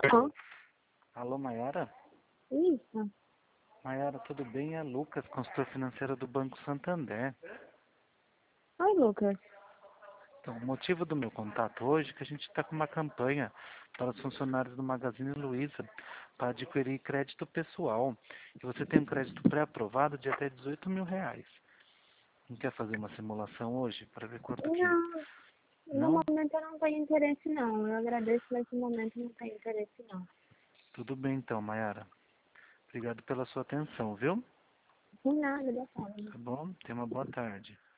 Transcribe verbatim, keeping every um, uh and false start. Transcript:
Alô? Alô, Maiara? Isso. Maiara, tudo bem? É Lucas, consultor financeiro do Banco Santander. Oi, Lucas. Então, o motivo do meu contato hoje é que a gente está com uma campanha para os funcionários do Magazine Luiza para adquirir crédito pessoal. E você tem um crédito pré-aprovado de até dezoito mil reais. Não quer fazer uma simulação hoje para ver quanto que... Não, no Não? momento eu não tenho interesse, não. Eu agradeço, mas no momento não tenho interesse, não. Tudo bem então, Maiara. Obrigado pela sua atenção, viu? De nada, boa tarde. Tá bom? Tenha uma boa tarde.